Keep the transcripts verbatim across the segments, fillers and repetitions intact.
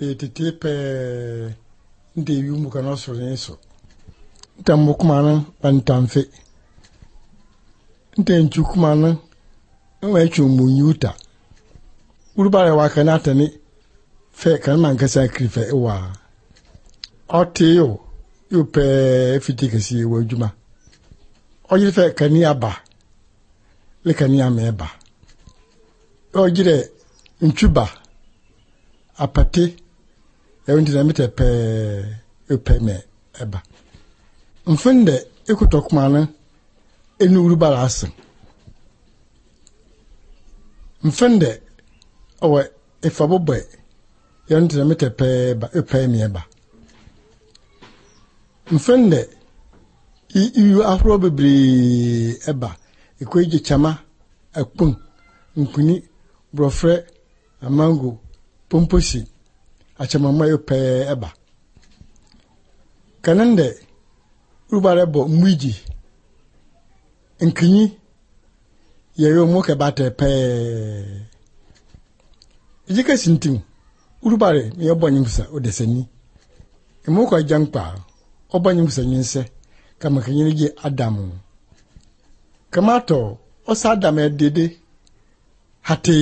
tete pe nde yumu kana so nso tambo kumana bantamfe nte nchu kumana nwe chu munyuta urubare wa kana tani fe kan man kasa krife wa oteyo yu pe fitikasi wa juma oyi fe kani aba le kani ameba ojire nchuba apate ewinti na mete pe epe me eba mfunde ekutokuma enu urubara asen mfunde owe efabobe ewinti na mete pe eba epe me eba mfunde iu afro bebre eba ekweje chama akpun nkuni brofre amango pomposi achamama yo pe eba kanande urubare bo mwiji nkinyi yeyo moke bate pe ejika sintim urubare me obonyimsa odesani emoko jankpa obonyimsa nyinse kama kanyirije adamu kamato osa adam edede hati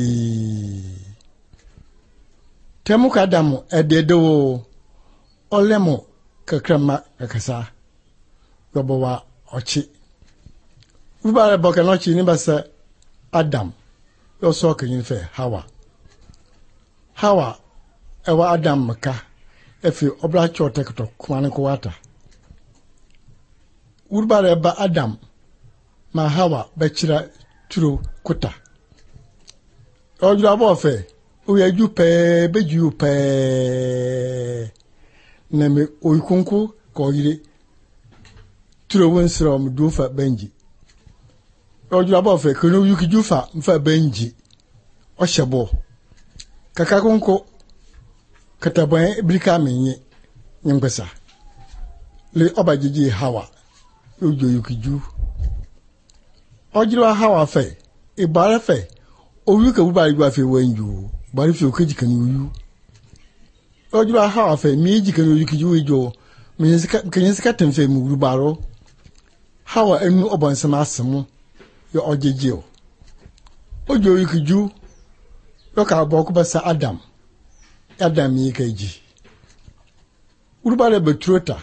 temu kadamu ededo olemo kakrama kakasa gobowa ochi ubare boka nochi ni basa adam yo so kanyin fe hawa hawa ewa adam maka efi obra chote kto kwan ko wata ubare ba adam ma hawa bechira turo kuta ojura bo fe oye jupe beju pe na me oyikunku ko yire turo wonsro m dufa benji ojura bo fe kono yuki jufa mfa benji o shebo kaka kunko kataban brika menye nyambesa le obajiji hawa ojo yuki ju ojura hawa fe ibara fe oyuka bubari gwa fe wenju bari fi okeji kan uyu ojura hawa fe mieji kan uyu kiju ejo menyesika kenyesika temfe mu rubaro hawa enu obansama asemu yo ojejeo ojo uyu kiju yoka boku basa adam adam yikeji urubare betrota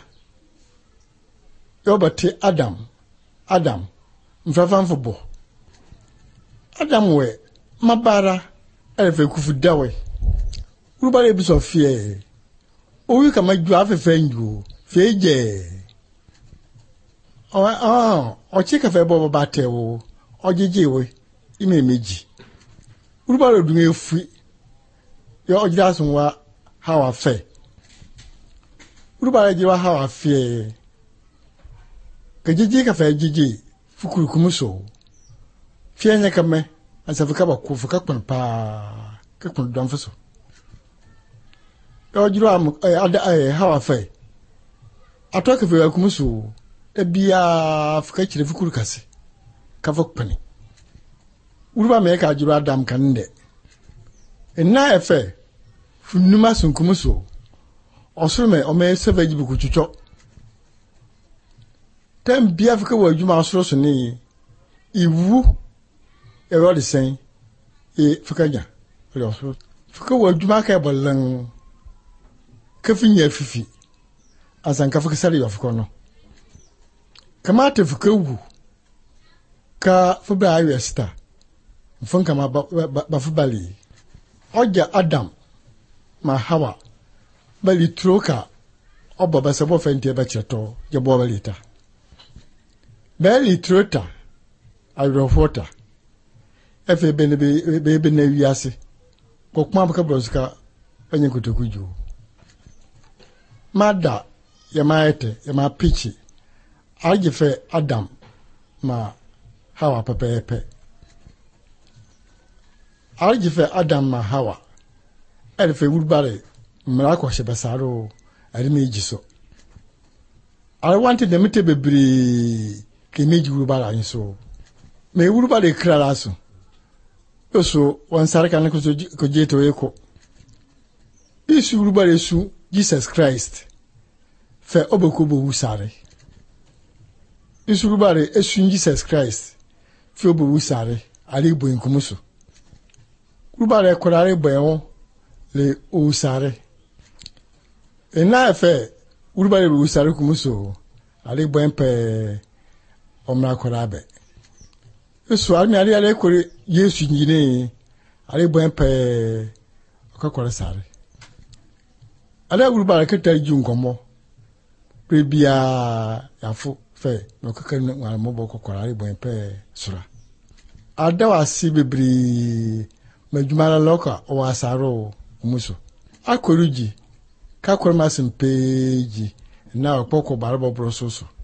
yo bate adam adam mfafanfo bo adam we mabara efe kufudawe urubare biso fie owi kama ju afefe nju feje o ah o chika fe bobo batewo ojejewe imemeji urubare dun efu yo ojira sunwa hawa fe urubare jiwa hawa fie kejeje ka fe jeje fukuru kumuso fie nya kame asafika ba ku fuka kpon pa ka kpon don fuso yo jiro am ada eh hawa fe atoka fe akumuso e bia fuka kire fukuru kase ka fokpani uruba me ka jiro adam kaninde enna efe funuma sunkumuso osoro me o me seveji buku chucho tem bia fuka wa adwuma osoro so ni iwu ero de sen e fukanya ro so fuka wa adwuma ka bolan ka finya fifi asan ka fuka sare yo fuka no kamata fuka wu ka fuba ayo sta fun kama ba, ba, ba fubali oja adam ma hawa bali troka obo ba sabo fente ba cheto je bo balita bali trota ayro fota efe bene be be na wiase ko kuma baka broska anyen kotokuju mada ya maete ya ma pichi ajife adam ma hawa pepepe ajife adam ma hawa elfe wulbare mrako shebasaro arimejiso I wanted them to be bri kemeji wulbara nso me wulbare kraraso so wan saraka na ko jeto eko isu rubare su Jesus Christ fe obokobo wusare isu rubare esu Jesus Christ fe obo wusare ale bo nkumuso rubare korare bo le wusare ena fe rubare wusare kumuso ale bo empe omra korabe esu ami ale ale kore Yesu nyine ale bo empe okakora sare ala rubare keta jungomo prebia yafo fe no kaka no mo boko korare bo empe sura ada wasi bebri majumala loka o asaro muso akoruji ka korma simpeji na opoko barabo brososo